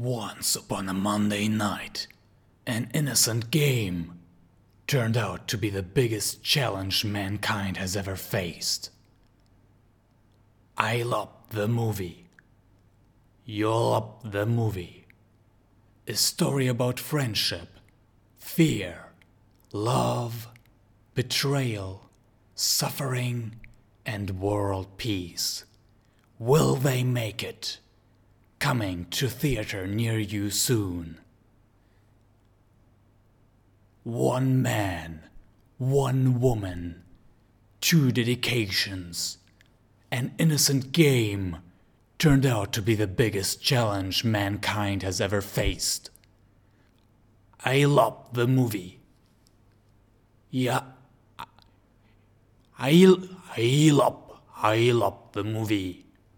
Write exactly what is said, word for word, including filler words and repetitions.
Once upon a Monday night, an innocent game turned out to be the biggest challenge mankind has ever faced. I love the movie. You love the movie. A story about friendship, fear, love, betrayal, suffering, and world peace. Will they make it? Coming to theater near you soon. One man, one woman, two dedications. An innocent game turned out to be the biggest challenge mankind has ever faced. I love the movie. Yeah, I, I love, I love the movie.